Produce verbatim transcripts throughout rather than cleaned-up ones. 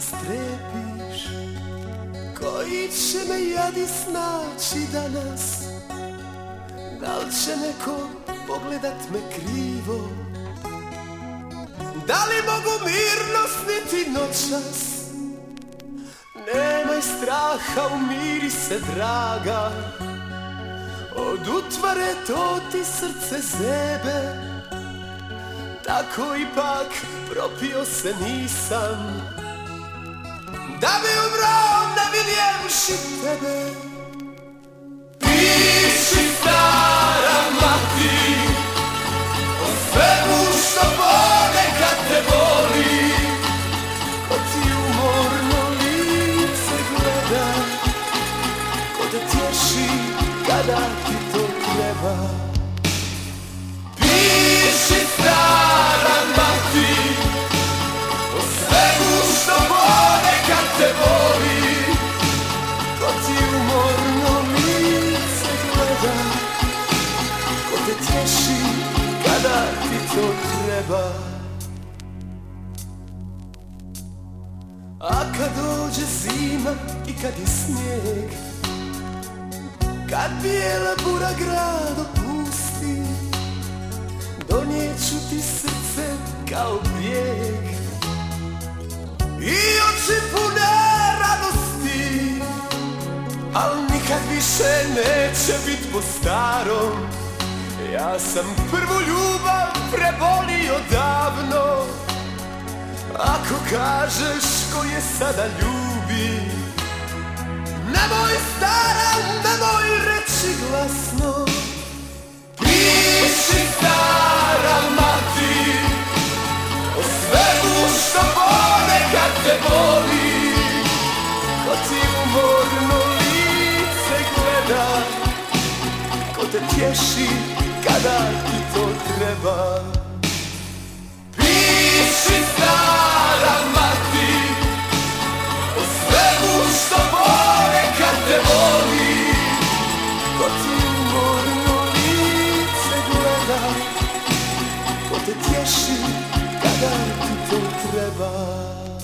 strepiš, koji će me jadi snaći danas. Da li će neko pogledat me krivo, da li mogu mirno sniti noćas? Nemaj straha, umiri se draga, od utvare to ti srce zebe. Tako ipak propio se nisam, da bi umro ne vidjevši tebe. Piši stara mati o svemu što ponekad te boli, ko ti umorno lice gleda, ko te tješi kada ti to treba. Piši stara mati o svemu što ponekad te boli, ko ti umorno lice gleda, ko te tješi kada ti to treba. A kad dođe zima i kad je snijeg, kad bijela bura grad opusti, donijet ću ti srce kao bijeg i oči pune radosti. Al nikad više neće bit po starom, ja sam prvu ljubav prebolio davno. Ako kažeš ko je sada ljubi, nemoj stara, nemoj reći glasno. Piši stara mati o svemu što ponekad te boli, ko ti umorno lice gleda, ko te tješi kada ti to treba. Piši stara mati o svemu što ponekad te boli, ko ti umorno lice gleda, ko te tješi kada ti to treba.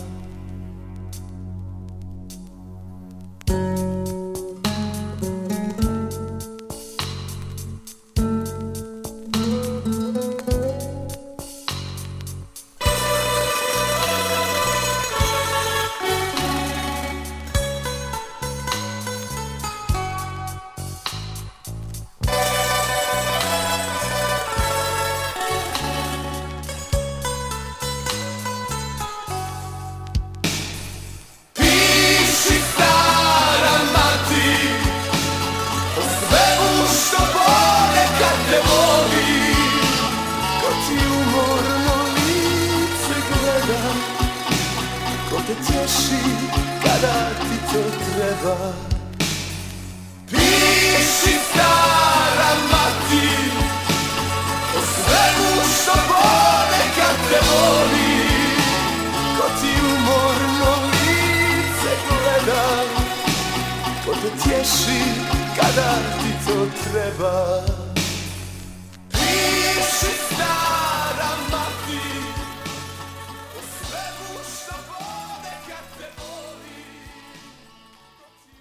Ko te tješi kada ti to treba. Piši stara mati o svemu što ponekad te boli, ko ti umorno lice gleda, ko te tješi kada ti to treba. Piši stara